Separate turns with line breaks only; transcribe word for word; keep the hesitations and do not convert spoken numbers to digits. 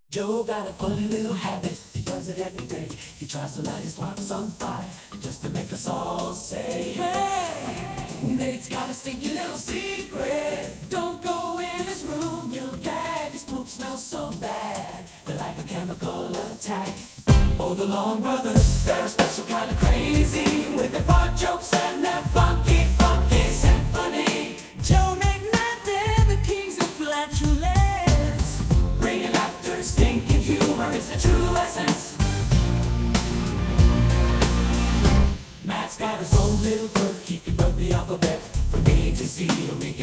Joe got a funny little habit, he does it every day. He tries to light his sparks on fire, just to make us all say, hey! Nate's got a stinky little secret. Don't go in his room, you'll gag. His poop smells so bad, they're like a chemical attack. Oh, the Long Brothers, they're a special kind of crazy, with their fart jokes and their funky, funky symphony. Joe, Nate, Matt, they're the kings of flatulence. Bringing laughter, stinking humor is the true essence. Matt's got his own little quirk, he can rub the alphabet from A to Z. He'll make